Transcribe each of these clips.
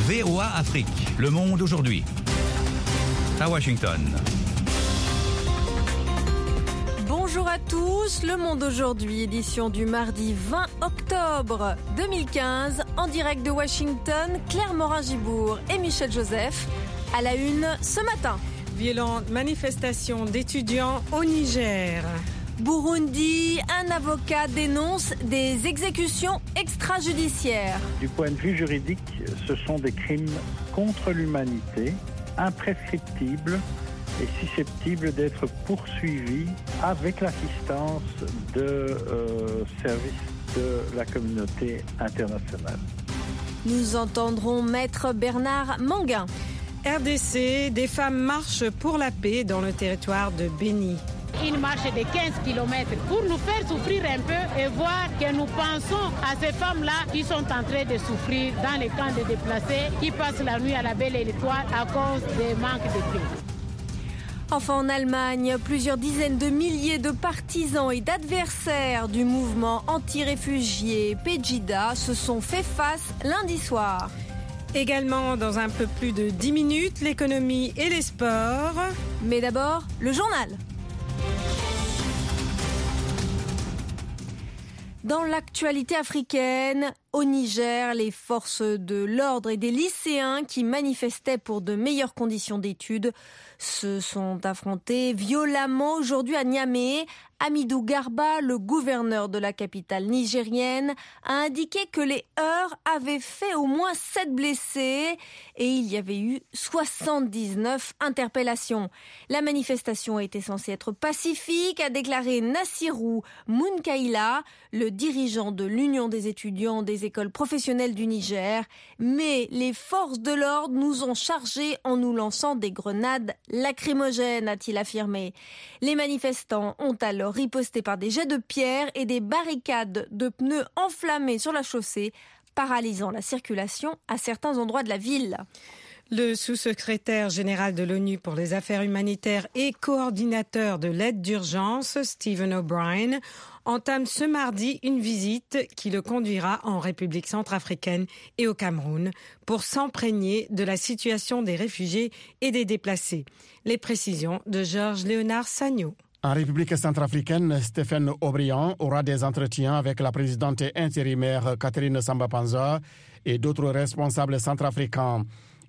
VOA Afrique, le monde aujourd'hui. À Washington. Bonjour à tous, Le Monde aujourd'hui, édition du mardi 20 octobre 2015, en direct de Washington, Claire Morin-Gibourg et Michel Joseph. À la une ce matin. Violente manifestation d'étudiants au Niger. Burundi, un avocat dénonce des exécutions extrajudiciaires. Du point de vue juridique, ce sont des crimes contre l'humanité, imprescriptibles et susceptibles d'être poursuivis avec l'assistance de services de la communauté internationale. Nous entendrons Maître Bernard Manguin. RDC, des femmes marchent pour la paix dans le territoire de Beni. Une marche de 15 km pour nous faire souffrir un peu et voir que nous pensons à ces femmes-là qui sont en train de souffrir dans les camps de déplacés, qui passent la nuit à la belle étoile à cause des manques de paix. Enfin, en Allemagne, plusieurs dizaines de milliers de partisans et d'adversaires du mouvement anti-réfugiés Pegida se sont fait face lundi soir. Également, dans un peu plus de 10 minutes, l'économie et les sports. Mais d'abord, le journal. Dans l'actualité africaine, au Niger, les forces de l'ordre et des lycéens qui manifestaient pour de meilleures conditions d'études se sont affrontés violemment aujourd'hui à Niamey. Hamidou Garba, le gouverneur de la capitale nigérienne, a indiqué que les heurts avaient fait au moins 7 blessés et il y avait eu 79 interpellations. La manifestation était censée être pacifique, a déclaré Nassirou Mounkaila, le dirigeant de l'Union des étudiants des écoles professionnelles du Niger. Mais les forces de l'ordre nous ont chargés en nous lançant des grenades lacrymogènes, a-t-il affirmé. Les manifestants ont alors riposté par des jets de pierre et des barricades de pneus enflammés sur la chaussée, paralysant la circulation à certains endroits de la ville. Le sous-secrétaire général de l'ONU pour les affaires humanitaires et coordinateur de l'aide d'urgence, Stephen O'Brien, entame ce mardi une visite qui le conduira en République centrafricaine et au Cameroun pour s'imprégner de la situation des réfugiés et des déplacés. Les précisions de Georges-Léonard Sagno. En République centrafricaine, Stephen O'Brien aura des entretiens avec la présidente intérimaire Catherine Samba-Panza et d'autres responsables centrafricains.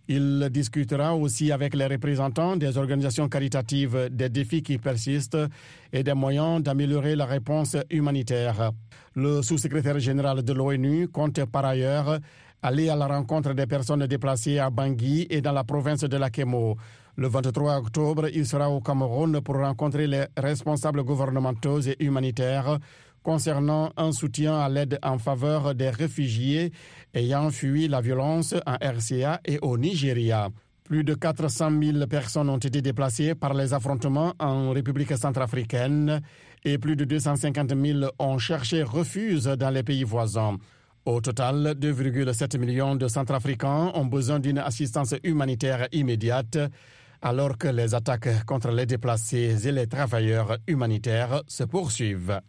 Il discutera aussi avec les représentants des organisations caritatives des défis qui persistent et des moyens d'améliorer la réponse humanitaire. Le sous-secrétaire général de l'ONU compte par ailleurs aller à la rencontre des personnes déplacées à Bangui et dans la province de l'Akemo. Le 23 octobre, il sera au Cameroun pour rencontrer les responsables gouvernementaux et humanitaires concernant un soutien à l'aide en faveur des réfugiés ayant fui la violence en RCA et au Nigeria. Plus de 400 000 personnes ont été déplacées par les affrontements en République centrafricaine et plus de 250 000 ont cherché refuge dans les pays voisins. Au total, 2,7 millions de Centrafricains ont besoin d'une assistance humanitaire immédiate, alors que les attaques contre les déplacés et les travailleurs humanitaires se poursuivent.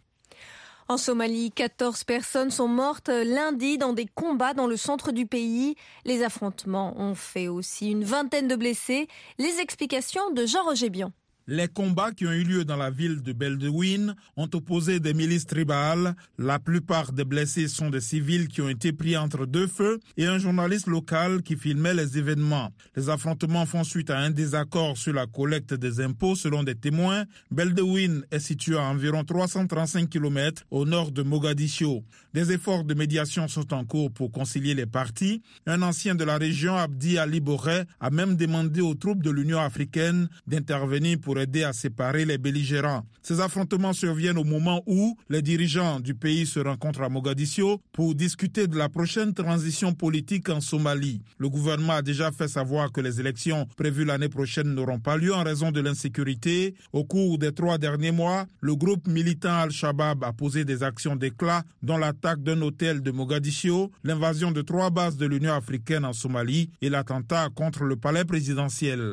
En Somalie, 14 personnes sont mortes lundi dans des combats dans le centre du pays. Les affrontements ont fait aussi une vingtaine de blessés. Les explications de Jean-Roger Bion. Les combats qui ont eu lieu dans la ville de Beledweyne ont opposé des milices tribales. La plupart des blessés sont des civils qui ont été pris entre deux feux et un journaliste local qui filmait les événements. Les affrontements font suite à un désaccord sur la collecte des impôts selon des témoins. Beledweyne est situé à environ 335 km au nord de Mogadiscio. Des efforts de médiation sont en cours pour concilier les parties. Un ancien de la région, Abdi Ali Boré, a même demandé aux troupes de l'Union africaine d'intervenir pour aider à séparer les belligérants. Ces affrontements surviennent au moment où les dirigeants du pays se rencontrent à Mogadiscio pour discuter de la prochaine transition politique en Somalie. Le gouvernement a déjà fait savoir que les élections prévues l'année prochaine n'auront pas lieu en raison de l'insécurité. Au cours des 3 derniers mois, le groupe militant Al-Shabaab a posé des actions d'éclat, dont l'attaque d'un hôtel de Mogadiscio, l'invasion de 3 bases de l'Union africaine en Somalie et l'attentat contre le palais présidentiel.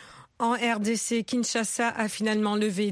En RDC, Kinshasa a finalement levé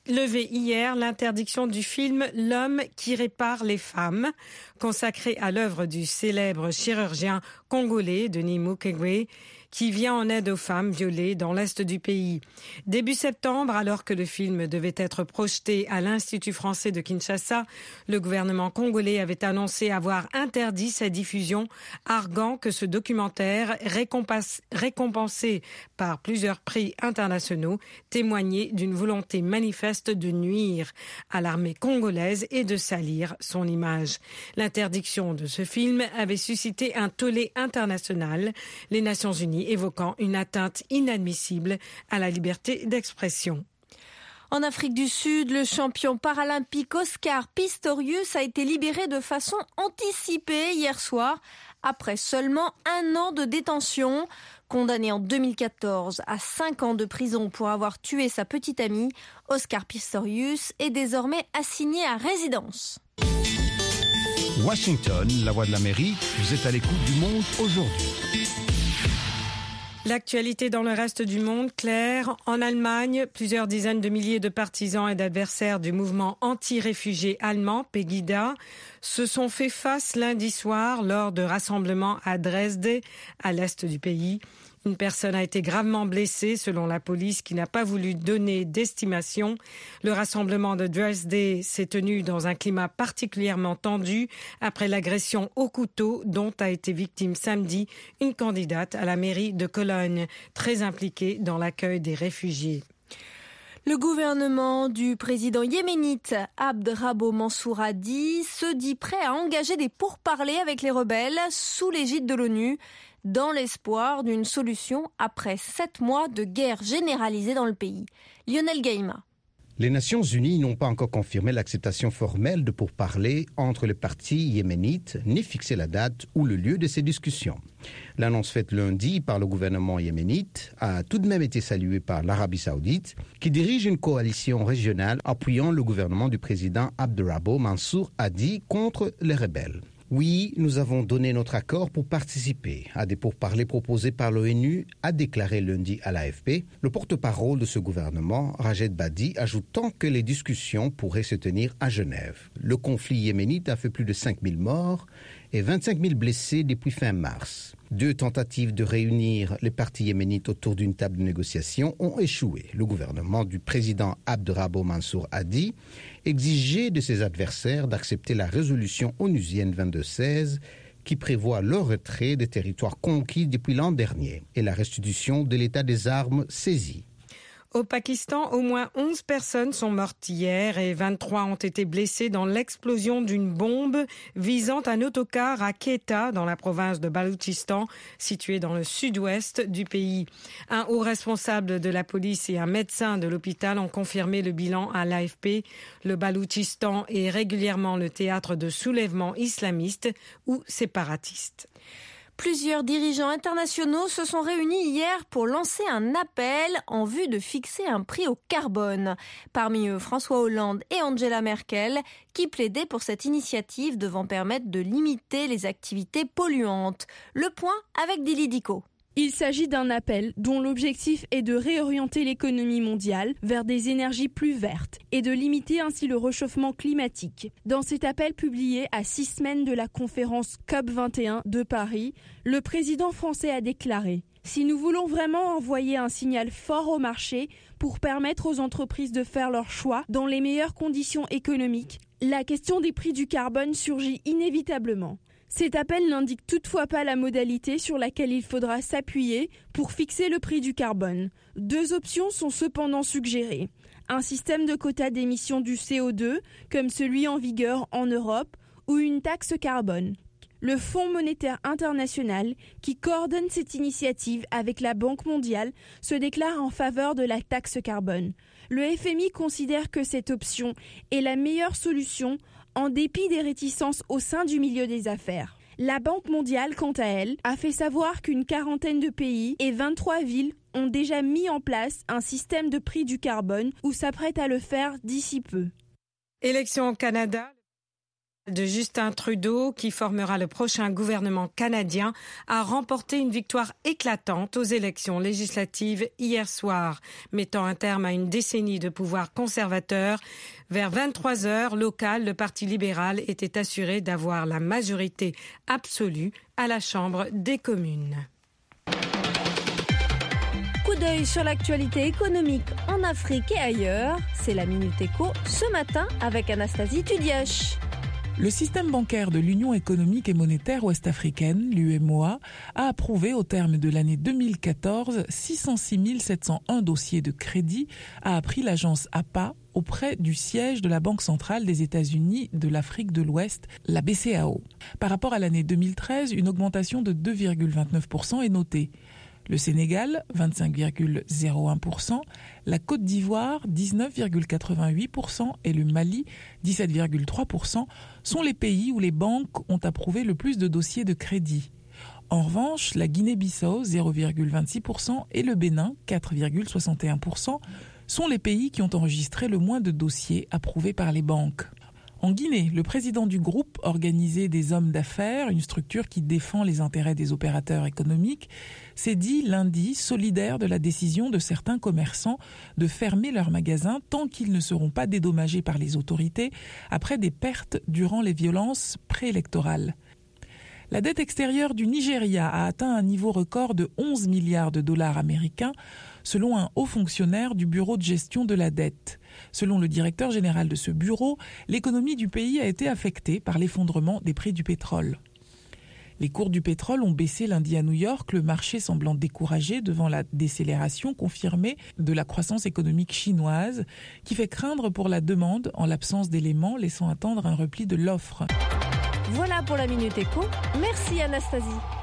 hier l'interdiction du film « L'homme qui répare les femmes », consacré à l'œuvre du célèbre chirurgien congolais, Denis Mukwege, qui vient en aide aux femmes violées dans l'est du pays. Début septembre, alors que le film devait être projeté à l'Institut français de Kinshasa, le gouvernement congolais avait annoncé avoir interdit sa diffusion, arguant que ce documentaire, récompensé par plusieurs prix internationaux, témoignait d'une volonté manifeste de nuire à l'armée congolaise et de salir son image. L'interdiction de ce film avait suscité un tollé international, les Nations Unies évoquant une atteinte inadmissible à la liberté d'expression. En Afrique du Sud, le champion paralympique Oscar Pistorius a été libéré de façon anticipée hier soir, après seulement 1 an de détention. Condamné en 2014 à 5 ans de prison pour avoir tué sa petite amie, Oscar Pistorius est désormais assigné à résidence. Washington, la voix de l'Amérique, vous êtes à l'écoute du monde aujourd'hui. L'actualité dans le reste du monde, Claire. En Allemagne, plusieurs dizaines de milliers de partisans et d'adversaires du mouvement anti-réfugiés allemand, Pegida, se sont fait face lundi soir lors de rassemblements à Dresde, à l'est du pays. Une personne a été gravement blessée, selon la police, qui n'a pas voulu donner d'estimation. Le rassemblement de Dresde s'est tenu dans un climat particulièrement tendu après l'agression au couteau dont a été victime samedi une candidate à la mairie de Cologne, très impliquée dans l'accueil des réfugiés. Le gouvernement du président yéménite Abd Rabo Mansour Hadi se dit prêt à engager des pourparlers avec les rebelles sous l'égide de l'ONU, dans l'espoir d'une solution après 7 mois de guerre généralisée dans le pays. Lionel Gaïma. Les Nations Unies n'ont pas encore confirmé l'acceptation formelle de pourparlers entre les partis yéménites, ni fixé la date ou le lieu de ces discussions. L'annonce faite lundi par le gouvernement yéménite a tout de même été saluée par l'Arabie saoudite, qui dirige une coalition régionale appuyant le gouvernement du président Abd Rabo Mansour Hadi contre les rebelles. Oui, nous avons donné notre accord pour participer à des pourparlers proposés par l'ONU, a déclaré lundi à l'AFP le porte-parole de ce gouvernement, Rajed Badi, ajoutant que les discussions pourraient se tenir à Genève. Le conflit yéménite a fait plus de 5000 morts et 25 000 blessés depuis fin mars. 2 tentatives de réunir les partis yéménites autour d'une table de négociation ont échoué. Le gouvernement du président Abd Rabo Mansour Hadi exigeait de ses adversaires d'accepter la résolution onusienne 2216 qui prévoit le retrait des territoires conquis depuis l'an dernier et la restitution de l'état des armes saisies. Au Pakistan, au moins 11 personnes sont mortes hier et 23 ont été blessées dans l'explosion d'une bombe visant un autocar à Quetta, dans la province de Baloutchistan, située dans le sud-ouest du pays. Un haut responsable de la police et un médecin de l'hôpital ont confirmé le bilan à l'AFP. Le Baloutchistan est régulièrement le théâtre de soulèvements islamistes ou séparatistes. Plusieurs dirigeants internationaux se sont réunis hier pour lancer un appel en vue de fixer un prix au carbone. Parmi eux, François Hollande et Angela Merkel, qui plaidaient pour cette initiative devant permettre de limiter les activités polluantes. Le point avec Dili Diko. Il s'agit d'un appel dont l'objectif est de réorienter l'économie mondiale vers des énergies plus vertes et de limiter ainsi le réchauffement climatique. Dans cet appel publié à 6 semaines de la conférence COP21 de Paris, le président français a déclaré « Si nous voulons vraiment envoyer un signal fort au marché pour permettre aux entreprises de faire leurs choix dans les meilleures conditions économiques, la question des prix du carbone surgit inévitablement. » Cet appel n'indique toutefois pas la modalité sur laquelle il faudra s'appuyer pour fixer le prix du carbone. 2 options sont cependant suggérées. Un système de quotas d'émissions du CO2, comme celui en vigueur en Europe, ou une taxe carbone. Le Fonds monétaire international, qui coordonne cette initiative avec la Banque mondiale, se déclare en faveur de la taxe carbone. Le FMI considère que cette option est la meilleure solution en dépit des réticences au sein du milieu des affaires. La Banque mondiale, quant à elle, a fait savoir qu'une quarantaine de pays et 23 villes ont déjà mis en place un système de prix du carbone ou s'apprêtent à le faire d'ici peu. Élection au Canada. de Justin Trudeau, qui formera le prochain gouvernement canadien, a remporté une victoire éclatante aux élections législatives hier soir, mettant un terme à une décennie de pouvoir conservateur. Vers 23h local, le Parti libéral était assuré d'avoir la majorité absolue à la Chambre des communes. Coup d'œil sur l'actualité économique en Afrique et ailleurs. C'est la Minute Éco ce matin avec Anastasie Tudiache. Le système bancaire de l'Union économique et monétaire ouest-africaine, l'UEMOA, a approuvé au terme de l'année 2014 606 701 dossiers de crédit, a appris l'agence APA auprès du siège de la Banque centrale des États-Unis de l'Afrique de l'Ouest, la BCAO. Par rapport à l'année 2013, une augmentation de 2,29% est notée. Le Sénégal, 25,01%, la Côte d'Ivoire, 19,88% et le Mali, 17,3%, sont les pays où les banques ont approuvé le plus de dossiers de crédit. En revanche, la Guinée-Bissau, 0,26% et le Bénin, 4,61%, sont les pays qui ont enregistré le moins de dossiers approuvés par les banques. En Guinée, le président du groupe organisé des hommes d'affaires, une structure qui défend les intérêts des opérateurs économiques, s'est dit lundi solidaire de la décision de certains commerçants de fermer leurs magasins tant qu'ils ne seront pas dédommagés par les autorités après des pertes durant les violences préélectorales. La dette extérieure du Nigeria a atteint un niveau record de 11 milliards de dollars américains, selon un haut fonctionnaire du bureau de gestion de la dette. Selon le directeur général de ce bureau, l'économie du pays a été affectée par l'effondrement des prix du pétrole. Les cours du pétrole ont baissé lundi à New York, le marché semblant découragé devant la décélération confirmée de la croissance économique chinoise, qui fait craindre pour la demande en l'absence d'éléments laissant attendre un repli de l'offre. Voilà pour la Minute Éco. Merci Anastasie.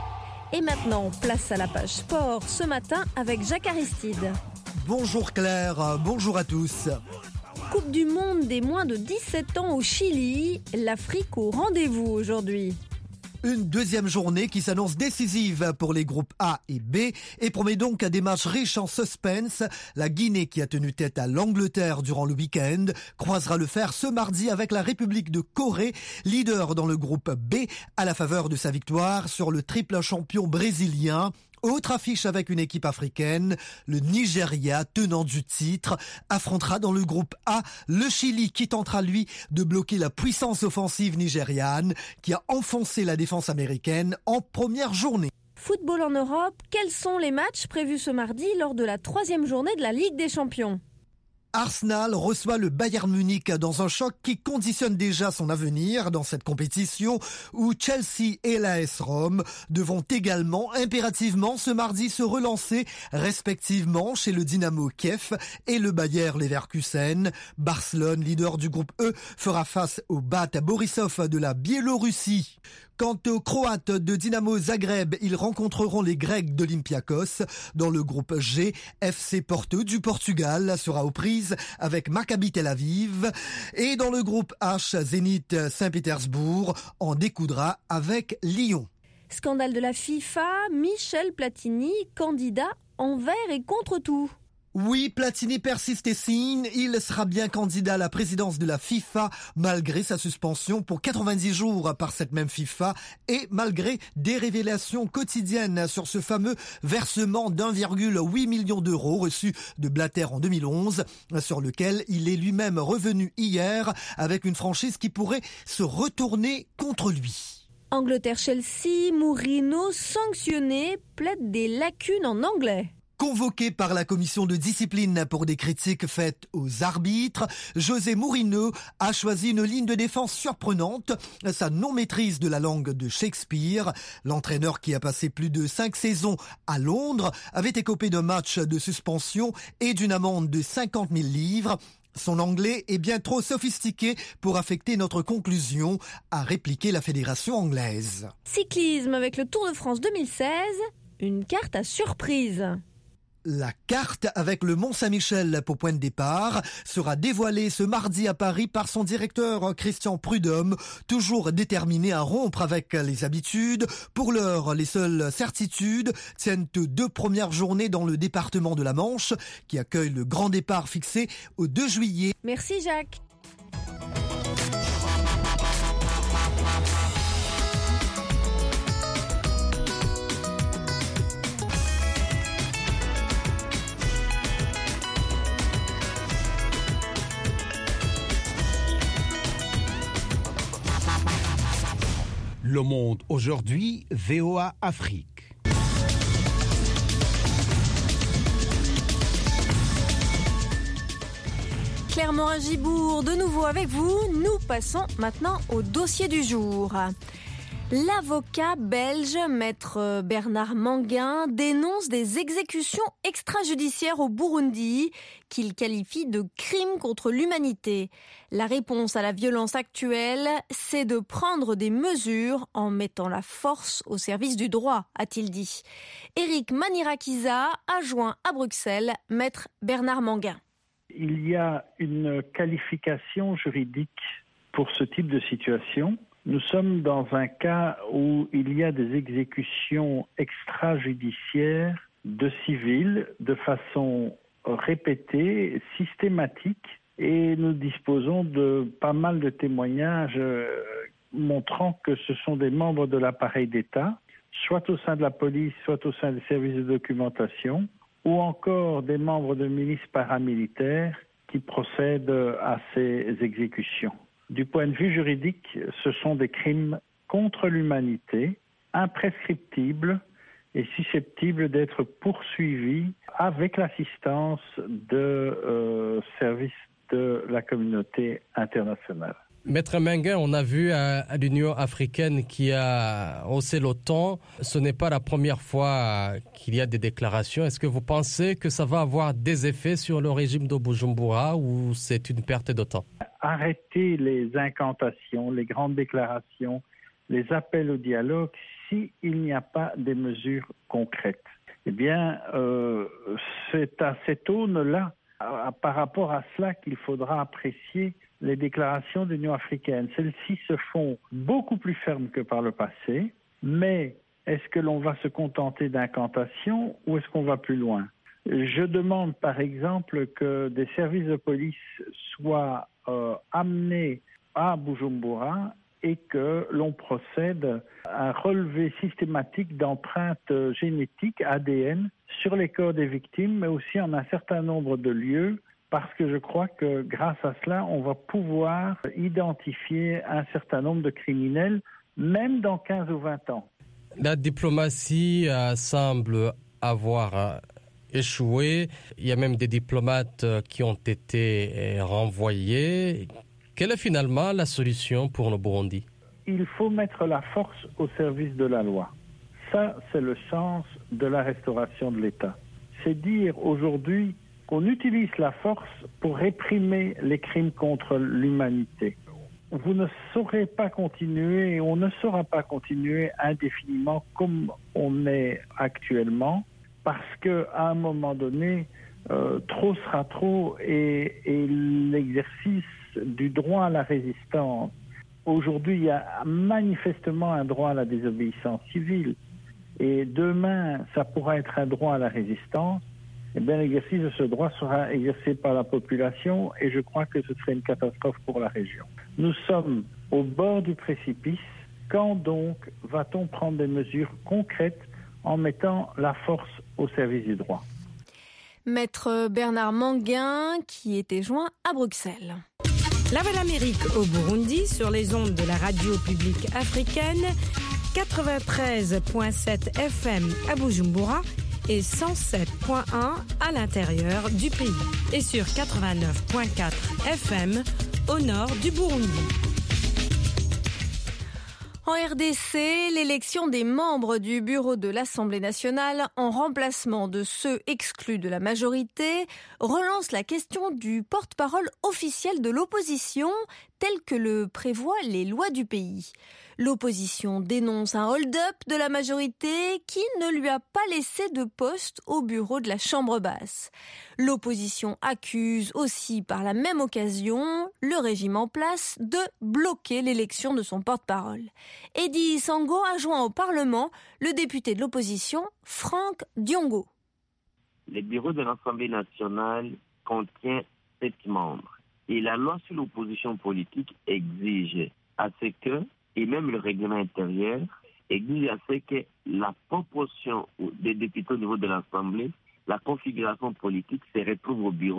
Et maintenant, place à la page sport ce matin avec Jacques Aristide. Bonjour Claire, bonjour à tous. Coupe du monde des moins de 17 ans au Chili, l'Afrique au rendez-vous aujourd'hui. Une deuxième journée qui s'annonce décisive pour les groupes A et B et promet donc à des matchs riches en suspense. La Guinée, qui a tenu tête à l'Angleterre durant le week-end, croisera le fer ce mardi avec la République de Corée, leader dans le groupe B, à la faveur de sa victoire sur le triple champion brésilien. Autre affiche avec une équipe africaine, le Nigeria, tenant du titre, affrontera dans le groupe A le Chili qui tentera lui de bloquer la puissance offensive nigériane qui a enfoncé la défense américaine en première journée. Football en Europe, quels sont les matchs prévus ce mardi lors de la 3e journée de la Ligue des Champions ? Arsenal reçoit le Bayern Munich dans un choc qui conditionne déjà son avenir dans cette compétition où Chelsea et l'AS Rome devront également impérativement ce mardi se relancer respectivement chez le Dynamo Kiev et le Bayer Leverkusen. Barcelone, leader du groupe E, fera face au BAT Borisov de la Biélorussie. Quant aux Croates de Dynamo Zagreb, ils rencontreront les Grecs d'Olympiakos. Dans le groupe G, FC Porto du Portugal sera aux prises avec Maccabi Tel Aviv. Et dans le groupe H, Zénith Saint-Pétersbourg en découdra avec Lyon. Scandale de la FIFA, Michel Platini, candidat envers et contre tout. Oui, Platini persiste et signe. Il sera bien candidat à la présidence de la FIFA malgré sa suspension pour 90 jours par cette même FIFA et malgré des révélations quotidiennes sur ce fameux versement d'1,8 million d'euros reçu de Blatter en 2011, sur lequel il est lui-même revenu hier avec une franchise qui pourrait se retourner contre lui. Angleterre-Chelsea, Mourinho sanctionné, plaide des lacunes en anglais. Convoqué par la commission de discipline pour des critiques faites aux arbitres, José Mourinho a choisi une ligne de défense surprenante, sa non-maîtrise de la langue de Shakespeare. L'entraîneur qui a passé plus de 5 saisons à Londres avait écopé d'un match de suspension et d'une amende de 50 000 livres. Son anglais est bien trop sophistiqué pour affecter notre conclusion, a répliqué la fédération anglaise. Cyclisme avec le Tour de France 2016, une carte à surprise. La carte avec le Mont-Saint-Michel pour point de départ sera dévoilée ce mardi à Paris par son directeur Christian Prudhomme, toujours déterminé à rompre avec les habitudes. Pour l'heure, les seules certitudes tiennent aux 2 premières journées dans le département de la Manche, qui accueille le grand départ fixé au 2 juillet. Merci Jacques. Le Monde aujourd'hui, VOA Afrique. Claire Morin-Gibour, de nouveau avec vous. Nous passons maintenant au dossier du jour. L'avocat belge, maître Bernard Manguin, dénonce des exécutions extrajudiciaires au Burundi qu'il qualifie de crimes contre l'humanité. La réponse à la violence actuelle, c'est de prendre des mesures en mettant la force au service du droit, a-t-il dit. Éric Manirakiza a joint à Bruxelles maître Bernard Manguin. Il y a une qualification juridique pour ce type de situation. Nous sommes dans un cas où il y a des exécutions extrajudiciaires de civils de façon répétée, systématique, et nous disposons de pas mal de témoignages montrant que ce sont des membres de l'appareil d'État, soit au sein de la police, soit au sein des services de documentation, ou encore des membres de milices paramilitaires qui procèdent à ces exécutions. Du point de vue juridique, ce sont des crimes contre l'humanité, imprescriptibles et susceptibles d'être poursuivis avec l'assistance de services de la communauté internationale. Maître Manguin, on a vu l'Union africaine qui a haussé le ton. Ce n'est pas la première fois qu'il y a des déclarations. Est-ce que vous pensez que ça va avoir des effets sur le régime de Bujumbura ou c'est une perte de temps? Arrêter les incantations, les grandes déclarations, les appels au dialogue, s'il n'y a pas des mesures concrètes. Eh bien, c'est à cette aune-là, par rapport à cela, qu'il faudra apprécier les déclarations de l'Union africaine. Celles-ci se font beaucoup plus fermes que par le passé, mais est-ce que l'on va se contenter d'incantations ou est-ce qu'on va plus loin? Je demande par exemple que des services de police soient amenés à Bujumbura et que l'on procède à un relevé systématique d'empreintes génétiques, ADN, sur les corps des victimes, mais aussi en un certain nombre de lieux, parce que je crois que grâce à cela, on va pouvoir identifier un certain nombre de criminels, même dans 15 ou 20 ans. La diplomatie semble avoir échoué. Il y a même des diplomates qui ont été renvoyés. Quelle est finalement la solution pour le Burundi? Il faut mettre la force au service de la loi. Ça, c'est le sens de la restauration de l'État. C'est dire aujourd'hui qu'on utilise la force pour réprimer les crimes contre l'humanité. Vous ne saurez pas continuer, on ne saura pas continuer indéfiniment comme on est actuellement, parce qu'à un moment donné, trop sera trop et l'exercice du droit à la résistance. Aujourd'hui, il y a manifestement un droit à la désobéissance civile et demain, ça pourra être un droit à la résistance. Eh bien, l'exercice de ce droit sera exercé par la population et je crois que ce serait une catastrophe pour la région. Nous sommes au bord du précipice. Quand donc va-t-on prendre des mesures concrètes en mettant la force au service du droit? Maître Bernard Manguin qui était joint à Bruxelles. La Voix d'Amérique au Burundi sur les ondes de la radio publique africaine, 93.7 FM à Bujumbura et 107.1 à l'intérieur du pays et sur 89.4 FM au nord du Burundi. En RDC, l'élection des membres du bureau de l'Assemblée nationale en remplacement de ceux exclus de la majorité relance la question du porte-parole officiel de l'opposition tel que le prévoient les lois du pays. L'opposition dénonce un hold-up de la majorité qui ne lui a pas laissé de poste au bureau de la Chambre basse. L'opposition accuse aussi par la même occasion le régime en place de bloquer l'élection de son porte-parole. Eddy Sango a joint au Parlement le député de l'opposition, Franck Diongo. Le bureau de l'Assemblée nationale contient 7 membres. Et la loi sur l'opposition politique exige à ce que, et même le règlement intérieur, exige à ce que la proportion des députés au niveau de l'Assemblée, la configuration politique se retrouve au bureau.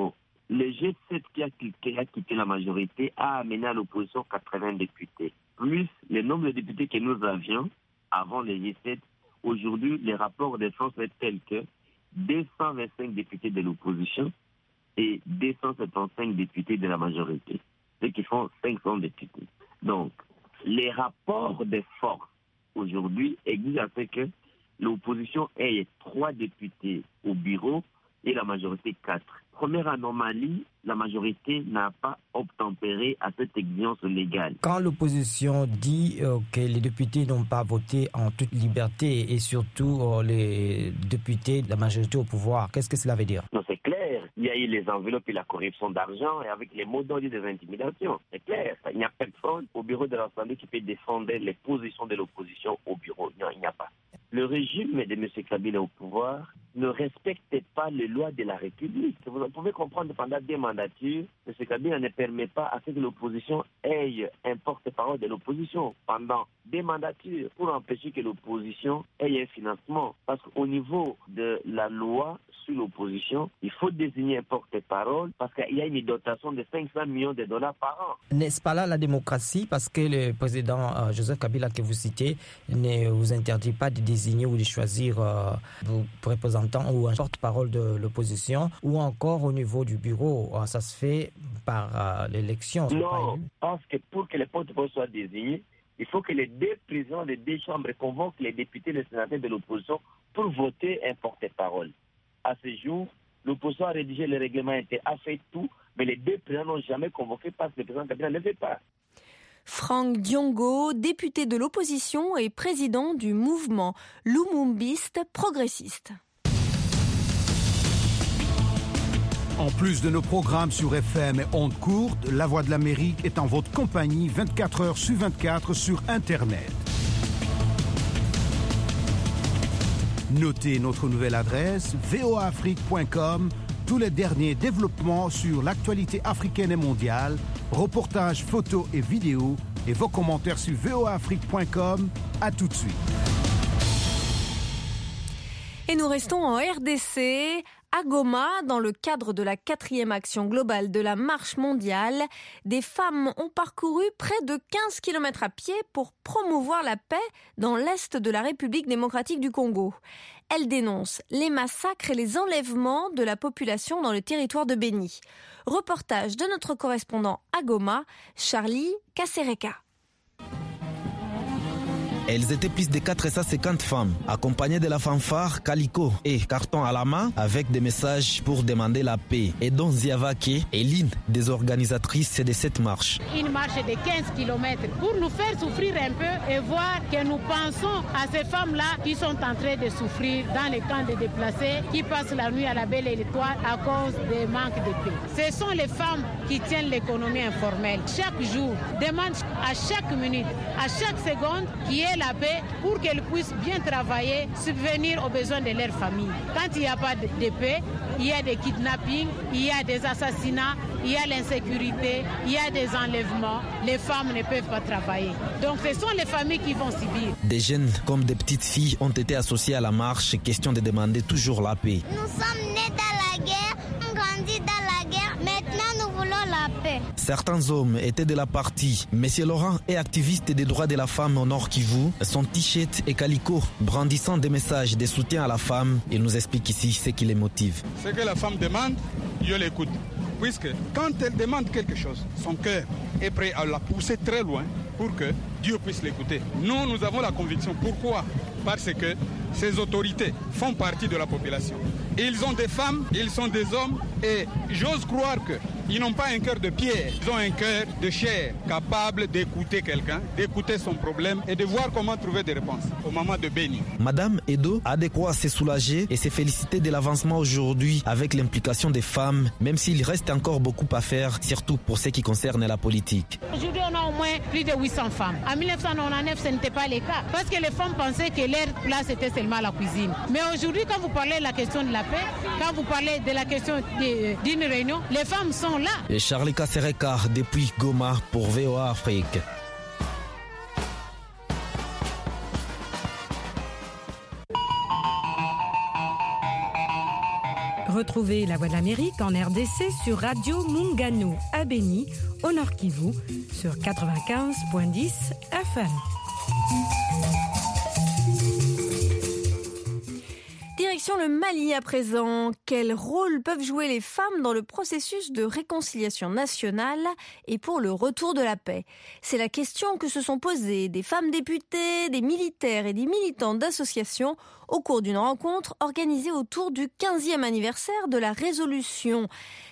le G7 qui a quitté la majorité a amené à l'opposition 80 députés. Plus le nombre de députés que nous avions avant le G7, aujourd'hui, les rapports de force est tel que 225 députés de l'opposition et 275 députés de la majorité, ce qui font 500 députés. Donc, les rapports de force aujourd'hui exigent à ce que l'opposition ait 3 députés au bureau et la majorité 4. Première anomalie, la majorité n'a pas obtempéré à cette exigence légale. Quand l'opposition dit que les députés n'ont pas voté en toute liberté et surtout les députés de la majorité au pouvoir, qu'est-ce que cela veut dire? Non, c'est clair. Il y a eu les enveloppes et la corruption d'argent et avec les mots d'ordre des intimidations. C'est clair. Il n'y a personne au bureau de l'Assemblée qui peut défendre les positions de l'opposition au bureau. Non, il n'y a pas. Le régime de M. Kabila au pouvoir ne respecte pas les lois de la République. Vous pouvez comprendre, pendant 2 mandatures, M. Kabila ne permet pas à ce que l'opposition ait un porte-parole de l'opposition pendant 2 mandatures pour empêcher que l'opposition ait un financement. Parce qu'au niveau de la loi sur l'opposition, il faut désigner un porte-parole parce qu'il y a une dotation de 500 millions de dollars par an. N'est-ce pas là la démocratie? Parce que le président Joseph Kabila que vous citez ne vous interdit pas de désigner ou de choisir vos représentants ou un porte-parole de l'opposition, ou encore au niveau du bureau, ça se fait par l'élection. Non, parce que pour que les porte-parole soient désignés, il faut que les 2 présidents des 2 chambres convoquent les députés et les sénateurs de l'opposition pour voter un porte-parole. À ce jour, l'opposition a rédigé le règlement interne, a fait tout, mais les 2 présidents n'ont jamais convoqué parce que le président Kabila ne le fait pas. Franck Diongo, député de l'opposition et président du mouvement lumumbiste progressiste. En plus de nos programmes sur FM et ondes courtes, La Voix de l'Amérique est en votre compagnie 24 heures sur 24 sur Internet. Notez notre nouvelle adresse voaafrique.com. Tous les derniers développements sur l'actualité africaine et mondiale, reportages, photos et vidéos, et vos commentaires sur voaafrique.com. À tout de suite. Et nous restons en RDC. À Goma, dans le cadre de la 4e action globale de la marche mondiale, des femmes ont parcouru près de 15 km à pied pour promouvoir la paix dans l'est de la République démocratique du Congo. Elles dénoncent les massacres et les enlèvements de la population dans le territoire de Béni. Reportage de notre correspondant à Goma, Charlie Kasereka. Elles étaient plus de 450 femmes, accompagnées de la fanfare Calico et carton à la main, avec des messages pour demander la paix. Et dont Ziavake est l'une des organisatrices de cette marche. Une marche de 15 km pour nous faire souffrir un peu et voir que nous pensons à ces femmes-là qui sont en train de souffrir dans les camps de déplacés, qui passent la nuit à la belle étoile à cause des manques de paix. Ce sont les femmes qui tiennent l'économie informelle. Chaque jour, demandent à chaque minute, à chaque seconde, qui est la paix pour qu'elles puissent bien travailler, subvenir aux besoins de leur famille. Quand il n'y a pas de paix, il y a des kidnappings, il y a des assassinats, il y a l'insécurité, il y a des enlèvements. Les femmes ne peuvent pas travailler. Donc ce sont les familles qui vont subir. Des jeunes comme des petites filles ont été associés à la marche, question de demander toujours la paix. Nous sommes nés dans la guerre, on grandit dans la guerre, maintenant nous voulons la paix. Certains hommes étaient de la partie. Monsieur Laurent est activiste des droits de la femme au Nord Kivu. Son t-shirt et calico brandissant des messages de soutien à la femme. Il nous explique ici ce qui les motive. Ce que la femme demande, je l'écoute. Puisque quand elle demande quelque chose, son cœur est prêt à la pousser très loin pour que Dieu puisse l'écouter. Nous avons la conviction. Pourquoi ? Parce que ces autorités font partie de la population. Ils ont des femmes, ils sont des hommes et j'ose croire qu'ils n'ont pas un cœur de pierre. Ils ont un cœur de chair, capable d'écouter quelqu'un, d'écouter son problème et de voir comment trouver des réponses au moment de Béni. Madame Edo a de quoi se soulager et se féliciter de l'avancement aujourd'hui avec l'implication des femmes, même s'il reste encore beaucoup à faire, surtout pour ce qui concerne la politique. Aujourd'hui, on a au moins plus de 800 femmes. En 1999, ce n'était pas le cas parce que les femmes pensaient que leur place était seulement la cuisine. Mais aujourd'hui, quand vous parlez de la question de la paix, quand vous parlez de la question d'une réunion, les femmes sont là. Et Charlie Kasereka depuis Goma pour VOA Afrique. Retrouvez La Voix de l'Amérique en RDC sur Radio Mungano à Beni, au Nord Kivu, sur 95.10 FM. Direction le Mali à présent. Quel rôle peuvent jouer les femmes dans le processus de réconciliation nationale et pour le retour de la paix? C'est la question que se sont posées des femmes députées, des militaires et des militants d'associations au cours d'une rencontre organisée autour du 15e anniversaire de la résolution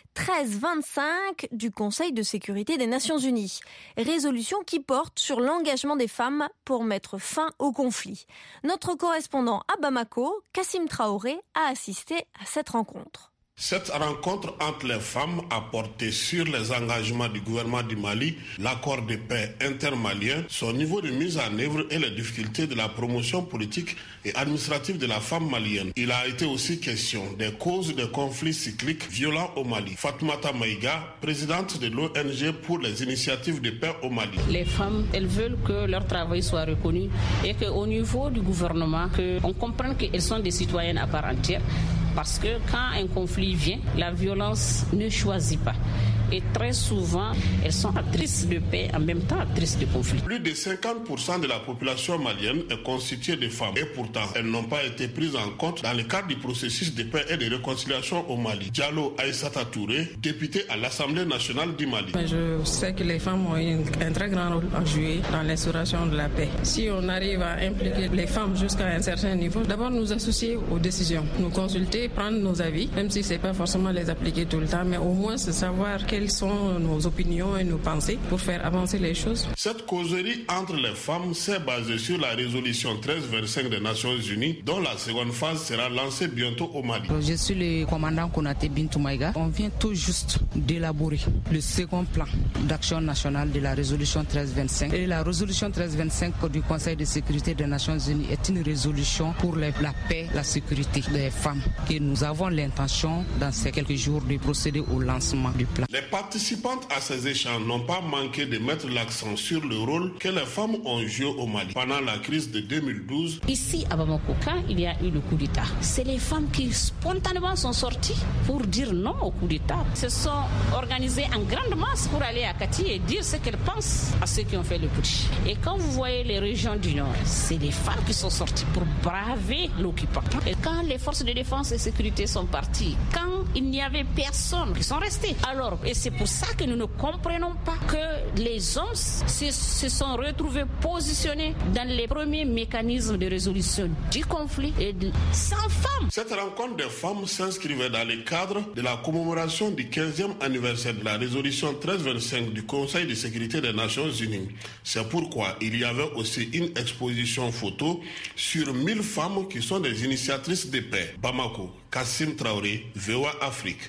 1325 du Conseil de sécurité des Nations Unies. Résolution qui porte sur l'engagement des femmes pour mettre fin au conflit. Notre correspondant à Bamako, Kassim Traoré, a assisté à cette rencontre. Cette rencontre entre les femmes a porté sur les engagements du gouvernement du Mali, l'accord de paix intermalien, son niveau de mise en œuvre et les difficultés de la promotion politique et administrative de la femme malienne. Il a été aussi question des causes des conflits cycliques violents au Mali. Fatoumata Maïga, présidente de l'ONG pour les initiatives de paix au Mali. Les femmes, elles veulent que leur travail soit reconnu et qu'au niveau du gouvernement, on comprenne qu'elles sont des citoyennes à part entière. Parce que quand un conflit vient, la violence ne choisit pas. Et très souvent, elles sont actrices de paix, en même temps actrices de conflit. Plus de 50% de la population malienne est constituée de femmes. Et pourtant, elles n'ont pas été prises en compte dans le cadre du processus de paix et de réconciliation au Mali. Diallo Aïssata Touré, députée à l'Assemblée nationale du Mali. Je sais que les femmes ont un très grand rôle à jouer dans l'instauration de la paix. Si on arrive à impliquer les femmes jusqu'à un certain niveau, d'abord nous associer aux décisions, nous consulter, prendre nos avis, même si ce n'est pas forcément les appliquer tout le temps, mais au moins savoir quelles sont nos opinions et nos pensées pour faire avancer les choses. Cette causerie entre les femmes s'est basée sur la résolution 1325 des Nations Unies, dont la seconde phase sera lancée bientôt au Mali. Je suis le commandant Konaté Bintou Maïga. On vient tout juste d'élaborer le second plan d'action nationale de la résolution 1325. Et la résolution 1325 du Conseil de sécurité des Nations Unies est une résolution pour la paix, la sécurité des femmes. Et nous avons l'intention, dans ces quelques jours, de procéder au lancement du plan. Les participantes à ces échanges n'ont pas manqué de mettre l'accent sur le rôle que les femmes ont joué au Mali pendant la crise de 2012. Ici à Bamako, quand il y a eu le coup d'État, c'est les femmes qui spontanément sont sorties pour dire non au coup d'État. Se sont organisées en grande masse pour aller à Kati et dire ce qu'elles pensent à ceux qui ont fait le putsch. Et quand vous voyez les régions du Nord, c'est les femmes qui sont sorties pour braver l'occupant. Et quand les forces de défense et sécurité sont parties, quand il n'y avait personne qui sont restés, alors, et c'est pour ça que nous ne comprenons pas que les hommes se sont retrouvés positionnés dans les premiers mécanismes de résolution du conflit et sans femmes. Cette rencontre des femmes s'inscrivait dans le cadre de la commémoration du 15e anniversaire de la résolution 1325 du Conseil de sécurité des Nations Unies. C'est pourquoi il y avait aussi une exposition photo sur 1000 femmes qui sont des initiatrices de paix. Bamako, Kassim Traoré, VOA Afrique.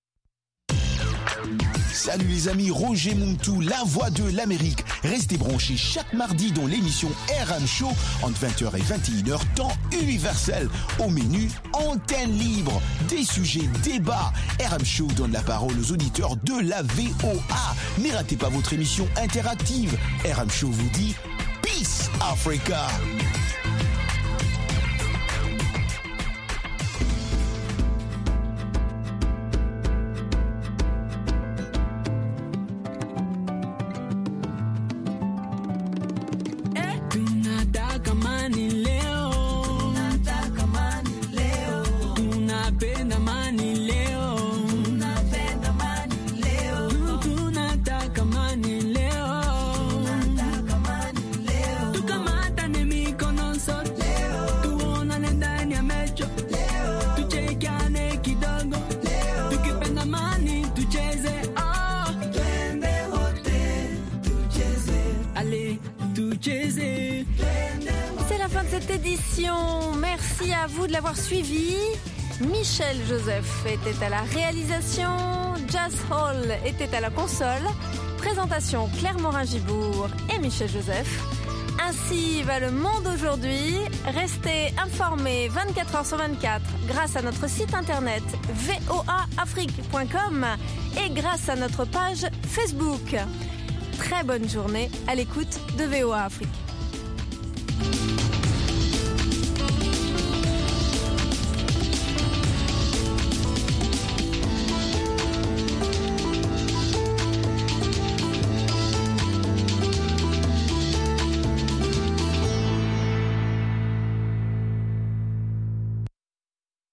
Salut les amis, Roger Muntu, la voix de l'Amérique. Restez branchés chaque mardi dans l'émission RM Show entre 20h et 21h, temps universel. Au menu, antenne libre, des sujets, débats. RM Show donne la parole aux auditeurs de la VOA. Ne ratez pas votre émission interactive. RM Show vous dit Peace Africa. C'est la fin de cette édition. Merci à vous de l'avoir suivi. Michel Joseph était à la réalisation. Jazz Hall était à la console. Présentation Claire Morin-Gibourg et Michel Joseph. Ainsi va le monde aujourd'hui. Restez informés 24h sur 24 grâce à notre site internet voaafrique.com et grâce à notre page Facebook. Très bonne journée à l'écoute de VOA Afrique.